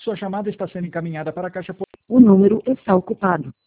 Sua chamada está sendo encaminhada para a caixa. O número está ocupado.